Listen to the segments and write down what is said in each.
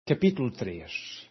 Capítulo 3.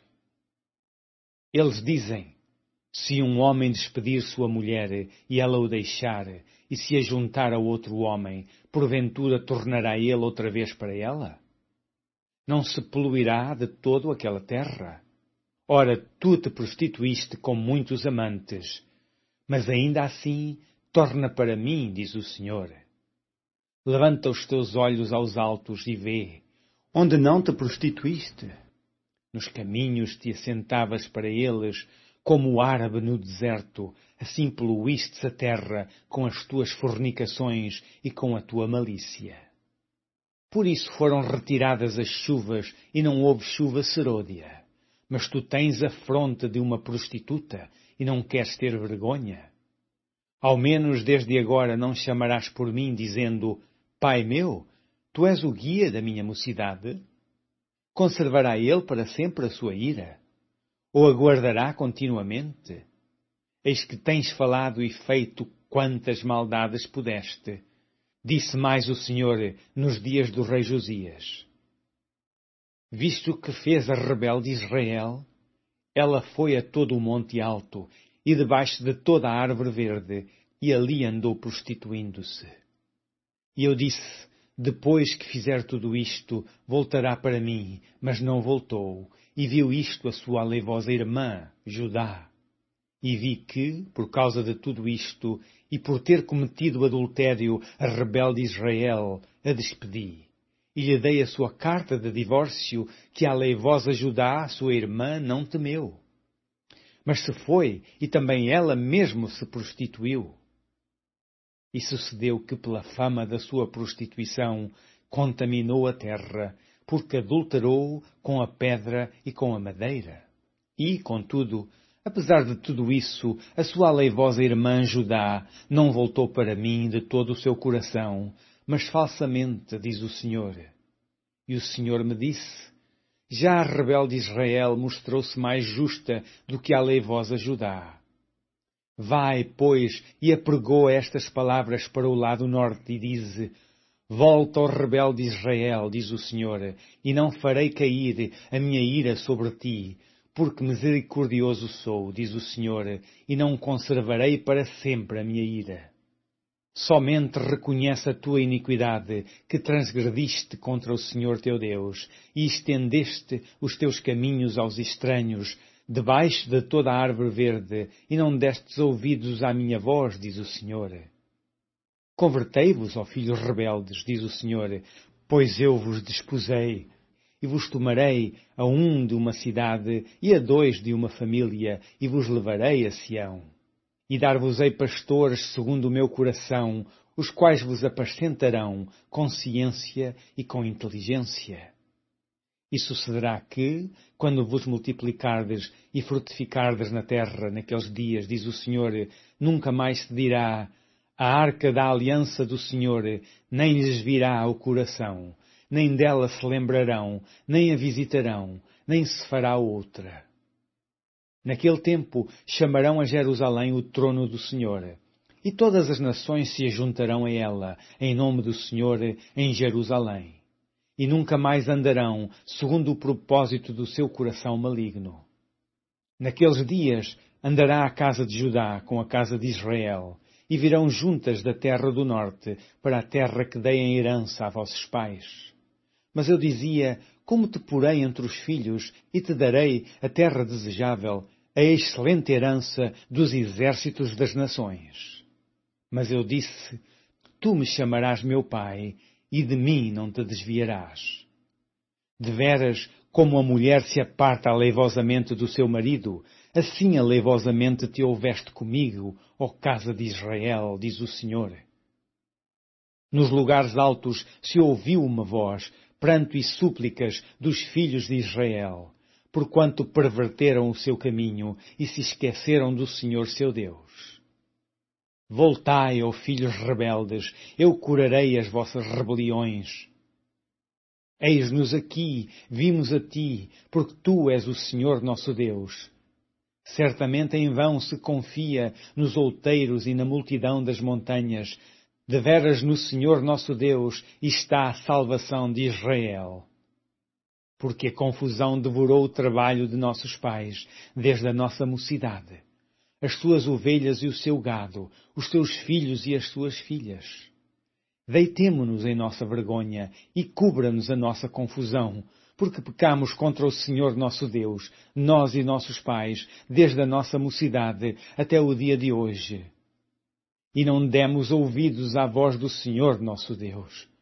Eles dizem: se um homem despedir sua mulher e ela o deixar, e se a juntar a outro homem, porventura tornará ele outra vez para ela? Não se poluirá de todo aquela terra? Ora, tu te prostituíste com muitos amantes, mas ainda assim torna para mim, diz o Senhor. Levanta os teus olhos aos altos e vê, onde não te prostituíste. Nos caminhos te assentavas para eles, como o árabe no deserto, assim poluístes a terra com as tuas fornicações e com a tua malícia. Por isso foram retiradas as chuvas e não houve chuva serôdia. Mas tu tens a fronte de uma prostituta e não queres ter vergonha? Ao menos desde agora não chamarás por mim, dizendo: Pai meu, tu és o guia da minha mocidade? Conservará ele para sempre a sua ira? Ou aguardará continuamente? Eis que tens falado e feito quantas maldades pudeste. Disse mais o Senhor nos dias do rei Josias. Visto o que fez a rebelde Israel, ela foi a todo o monte alto e debaixo de toda a árvore verde, e ali andou prostituindo-se. E eu disse: depois que fizer tudo isto, voltará para mim, mas não voltou, e viu isto a sua aleivosa irmã, Judá. E vi que, por causa de tudo isto, e por ter cometido adultério a rebelde Israel, a despedi. E lhe dei a sua carta de divórcio, que a aleivosa Judá, sua irmã, não temeu. Mas se foi, e também ela mesmo se prostituiu. E sucedeu que, pela fama da sua prostituição, contaminou a terra, porque adulterou com a pedra e com a madeira. E, contudo, apesar de tudo isso, a sua aleivosa irmã Judá não voltou para mim de todo o seu coração, mas falsamente, diz o Senhor. E o Senhor me disse: já a rebelde Israel mostrou-se mais justa do que a aleivosa Judá. Vai, pois, e apregoa estas palavras para o lado norte e dize: volta, ó rebelde Israel, diz o Senhor, e não farei cair a minha ira sobre ti, porque misericordioso sou, diz o Senhor, e não conservarei para sempre a minha ira. Somente reconhece a tua iniquidade, que transgrediste contra o Senhor teu Deus, e estendeste os teus caminhos aos estranhos, debaixo de toda a árvore verde, e não destes ouvidos à minha voz, diz o Senhor. Convertei-vos, ó filhos rebeldes, diz o Senhor, pois eu vos desposei, e vos tomarei a um de uma cidade e a dois de uma família, e vos levarei a Sião. E dar-vos-ei pastores segundo o meu coração, os quais vos apacentarão com ciência e com inteligência. E sucederá que, quando vos multiplicardes e frutificardes na terra naqueles dias, diz o Senhor, nunca mais se dirá: a arca da aliança do Senhor, nem lhes virá ao coração, nem dela se lembrarão, nem a visitarão, nem se fará outra. Naquele tempo chamarão a Jerusalém o trono do Senhor, e todas as nações se ajuntarão a ela, em nome do Senhor, em Jerusalém. E nunca mais andarão segundo o propósito do seu coração maligno. Naqueles dias andará a casa de Judá com a casa de Israel, e virão juntas da terra do norte para a terra que dei em herança a vossos pais. Mas eu dizia: como te porei entre os filhos, e te darei a terra desejável, a excelente herança dos exércitos das nações. Mas eu disse: tu me chamarás meu pai, e de mim não te desviarás. Deveras, como a mulher se aparta aleivosamente do seu marido, assim aleivosamente te houveste comigo, ó casa de Israel, diz o Senhor. Nos lugares altos se ouviu uma voz, pranto e súplicas dos filhos de Israel, porquanto perverteram o seu caminho e se esqueceram do Senhor seu Deus. Voltai, ó filhos rebeldes, eu curarei as vossas rebeliões. Eis-nos aqui, vimos a ti, porque tu és o Senhor nosso Deus. Certamente em vão se confia nos outeiros e na multidão das montanhas. Deveras no Senhor nosso Deus está a salvação de Israel. porque a confusão devorou o trabalho de nossos pais desde a nossa mocidade, as suas ovelhas e o seu gado, os seus filhos e as suas filhas. Deitemo-nos em nossa vergonha e cubra-nos a nossa confusão, porque pecamos contra o Senhor nosso Deus, nós e nossos pais, desde a nossa mocidade até o dia de hoje. E não demos ouvidos à voz do Senhor nosso Deus.